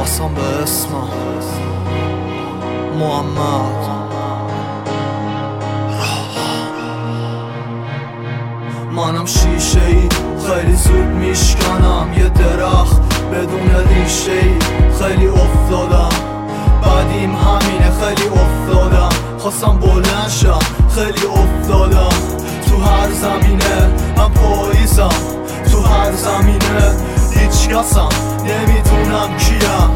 قسم به اسمم محمد منم شیشه ای خیلی زود میشکنم، یه درخت بدون ریشه ای خیلی افتادم، بعدیم همینه خیلی افتادم، خواستم بلند شم خیلی افتادم، تو هر زمینه من پاییزم، تو هر زمینه هیچ کسم، نمیدونم کیم،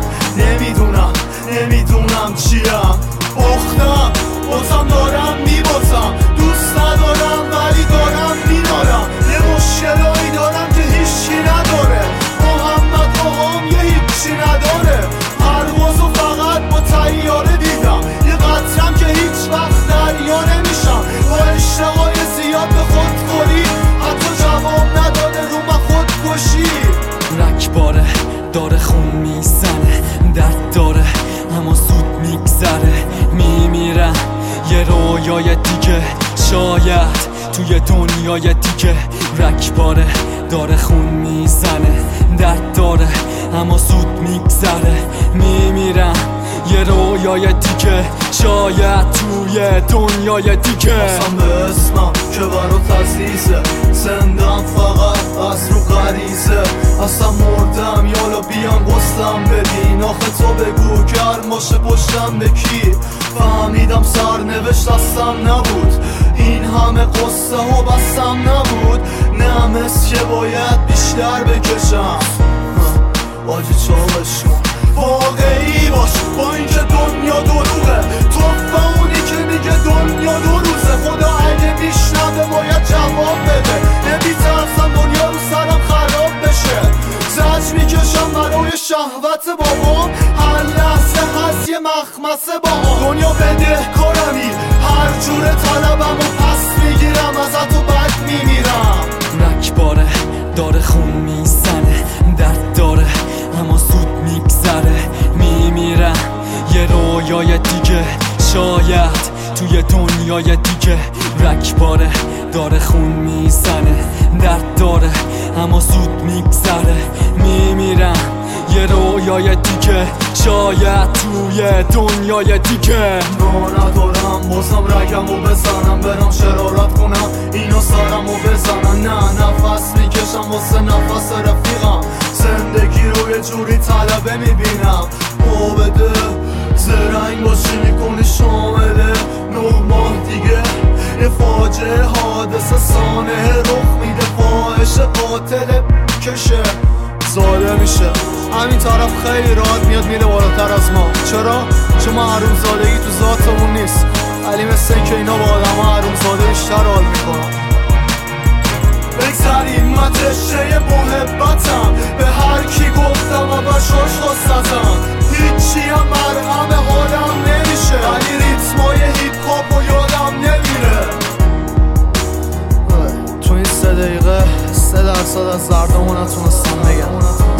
نمیدونم چیم، اختم بازم دارم میبازم، دوست ندارم ولی دارم مینارم، یه مشکلایی دارم که هیچی نداره، محمد آقام یه هیچی نداره، پروازو فقط با طیاره دیدم، یه قطرم که هیچ وقت دریا نمیشم، با اشتهای زیاد به خودخوری حتی جواب نداده رو من خودکشی. رکباره داره خون میزنه، درد داره اما زود میگذره، میمیرم یه رویای دیگه، شاید توی دنیای دیگه. رکباره داره خون میزنه، درد داره اما زود میگذره، میمیرم یه رویای دیگه، شاید توی دنیای دیگه. قسم به اسمم که برات عزیزه، زندم فقط از رو غریزه، اصلا مردم یالا بیان گستم بدین، آخه تو بگو گرم باشه پشتم به کی، فهمیدم سرنوشت دستم نبود، این همه قصه ها بستم نبود، نه مثل که باید بیشتر بکشم، آجی چاقش کن واقعی باش با اینکه دنیا دروغه، تو با اونی که میگه دنیا دو روزه، خدا اگه میشنوه باید جواب بده، نمیترسم دنیا رو سرم خراب بشه، زج میکشم برای شهوت بابام، هر لحظه هست یه مخمسه با دنیا بده کارمی، هر جور طلبم و پس میگیرم ازت و بد میمیرم. رکباره داره خون میزنه، درد داره اما زود میگذره، میمیرم یه رویای دیگه، شاید توی دنیای دیگه. رکباره داره خون میزنه، درد داره اما زود میگذره، میمیرم یه رویای دیگه، شاید توی دنیای دیگه. ندارم بازم رگمو بزنم، برم شرارت کنم اینا سرمو بزنن، نه نفس میکشم واسه نفس رفیقم، زندگی رو یه جوری طلبه میبینم، بده زرنگ باشی میکنی شامله 9 ماه دیگه، یه فاجعه حادثه سانحه رخ میده، فاحش قاتل کشه زاده میشه، همین طرف خیلی راحت میاد میره بالاتر از ما، چرا؟ چون ما حروم زادگی تو ذاتمون نیست، ولی مثل این که اینا با آدم ها حروم زاده بیشتر حال میکنن. بگذاریم من تشه محبتم، به هر کی گفتم و بشاش خواستم، هیچی هم مرهم حالم نمیشه، ولی ریتمای هیپ هاپ و یادم نمیره. تو این 3 دقیقه 3% از دردامو نتونستم بگم.